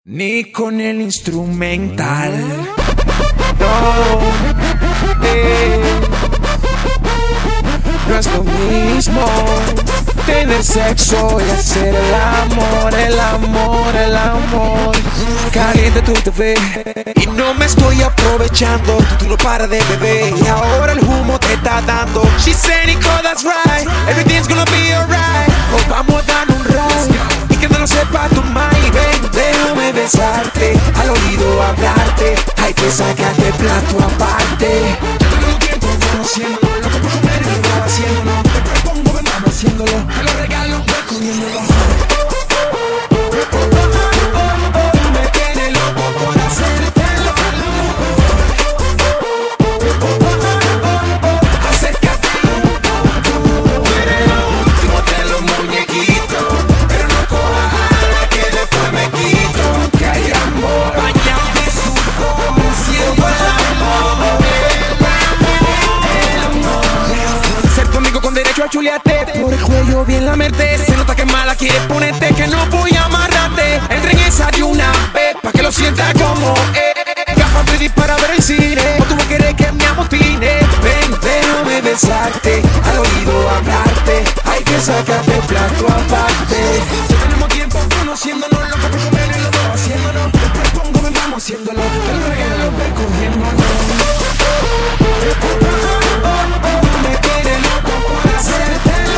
Ni con el instrumental. No es lo mismo tener sexo y hacer el amor, el amor, el amor. Caliente tu TV y no me estoy aprovechando. Tú no paras de beber y ahora el humo te está dando. She said, Nico, that's right, everything's gonna be alright. Nos vamos a dar un ride y que no lo sepa tu mind. Ven, déjame besarte, al oído hablarte. Hay que sacarte el plato aparte. Yo tengo tiempo conociéndolo, lo que puedo ver y lo haciéndolo. Te propongo, ven, vamos haciéndolo. Te lo regalo, voy comiéndolo. Me tiene loco por hacértelo. Acércate. Tú eres lo último de los muñequitos, pero no cojas ala que después me quito. Que hay amor bañado de sudor, haciendo el amor. Ser tu amigo con derecho a chulearte, por el cuello bien lamerte. Se nota que mala quieres ponerte, que no voy a amarrarte. Entra en esa de una vez, pa' que lo sientas como gafas de para ver el cine, o tú no quieres que me amotine. Ven, déjame besarte, al oído hablarte. Hay que sacarte el plato aparte. Ya tenemos tiempo conociéndonos, lo que por comer y lo vamos haciéndonos. Te propongo, ven, vamos haciéndolo. Te lo regalo, ven cogiéndolo. Me tiene loco por hacértelo.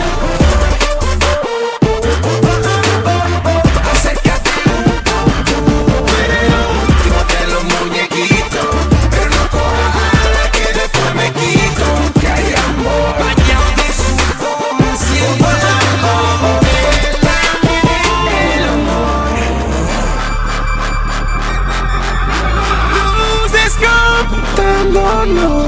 Acércate. Tú eres lo último de los muñequitos, pero no cojas ala que después me quito. Que hay amor bañado de sudor, haciendo el amor. El amor. Luces computándonos.